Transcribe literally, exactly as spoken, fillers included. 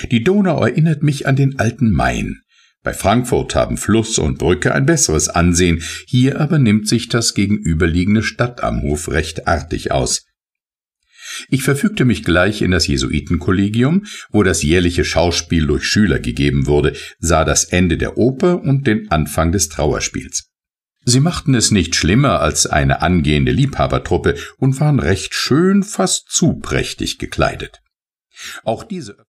Die Donau erinnert mich an den alten Main. Bei Frankfurt haben Fluss und Brücke ein besseres Ansehen, hier aber nimmt sich das gegenüberliegende Stadt am Hof recht artig aus. Ich verfügte mich gleich in das Jesuitenkollegium, wo das jährliche Schauspiel durch Schüler gegeben wurde, sah das Ende der Oper und den Anfang des Trauerspiels. Sie machten es nicht schlimmer als eine angehende Liebhabertruppe und waren recht schön, fast zu prächtig gekleidet. Auch diese